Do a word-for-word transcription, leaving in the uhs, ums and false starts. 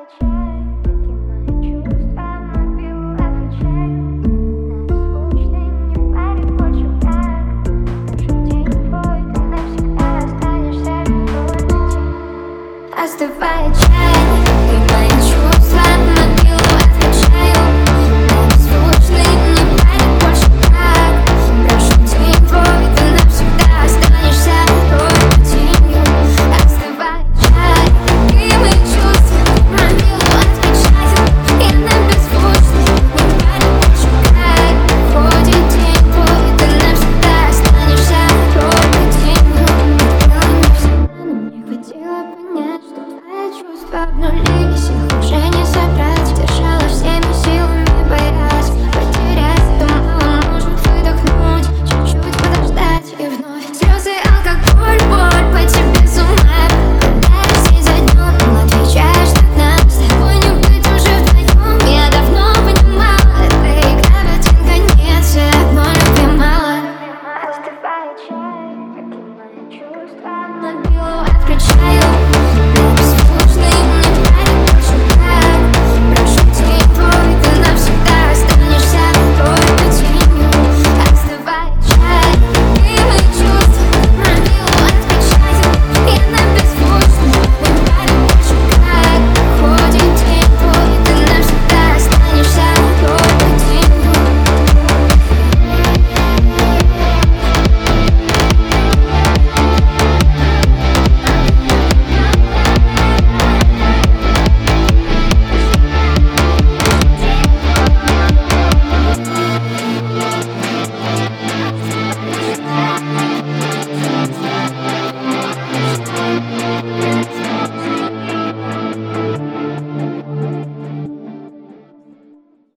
Остывает чайник, и мои чувства мобилу отключаю. Беззвучный, не поймет больше как. Прошу день твой, ты навсегда останешься той тенью. Остывает чайник, и мои чувства мобилу отключаю. Я на беззвучный, не поймет больше как. Проходит день твой, ты навсегда останешься той тенью. Но мне хватило понять, что твои чувства обнулились, их уже не собрать. Держала всеми